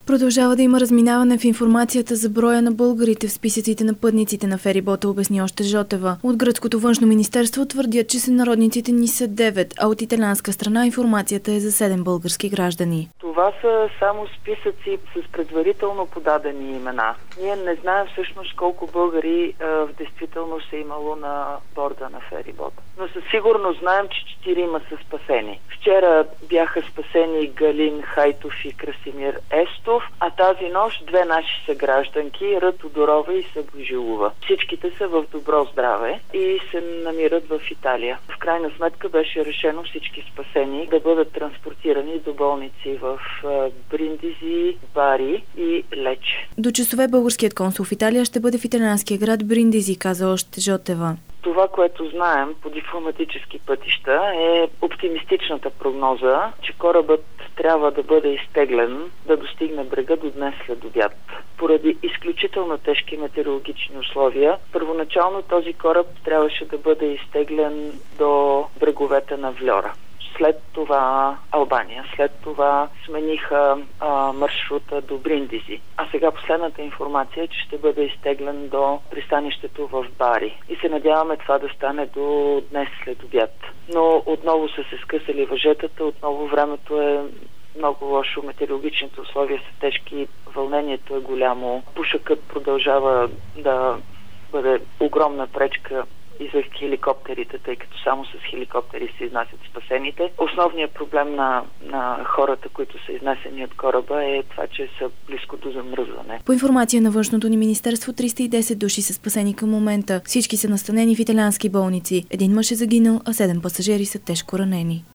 Продължава да има разминаване в информацията за броя на българите в списъците на пътниците на ферибота, обясни още Жотева. От гръцкото външно министерство твърдят, че сънародниците ни са 9, а от италианска страна информацията е за 7 български граждани. Това са само списъци с предварително подадени имена. Ние не знаем всъщност колко българи в действителност е имало на борда на ферибота. Но със сигурност знаем, че 4 са спасени. Вчера бяха спасени Галин Хайтов и Красимир Естов, а тази нощ 2 наши съгражданки, Ръ Тодорова и Сабожилова. Всичките са в добро здраве и се намират в Италия. В крайна сметка беше решено всички спасени да бъдат транспортирани до болници в Бриндизи, Бари и Лече. До часове българският консул в Италия ще бъде в италианския град Бриндизи, каза още Жотева. Това, което знаем по дипломатически пътища, е оптимистичната прогноза, че корабът трябва да бъде изтеглен, да достигне брега до днес след обяд. Поради изключително тежки метеорологични условия, първоначално този кораб трябваше да бъде изтеглен до бреговете на Вльора. След това Албания, след това смениха маршрута до Бриндизи. А сега последната информация е, че ще бъде изтеглен до пристанището в Бари. И се надяваме това да стане до днес след обяд. Но отново са се скъсали въжетата, отново времето е много лошо, метеорологичните условия са тежки, вълнението е голямо, пушъкът продължава да бъде огромна пречка и за хеликоптерите, тъй като само с хеликоптери се изнасят спасените. Основният проблем на хората, които са изнесени от кораба, е това, че са близко до замръзване. По информация на външното ни министерство, 310 души са спасени към момента. Всички са настанени в италиански болници. 1 мъж е загинал, а 7 пасажери са тежко ранени.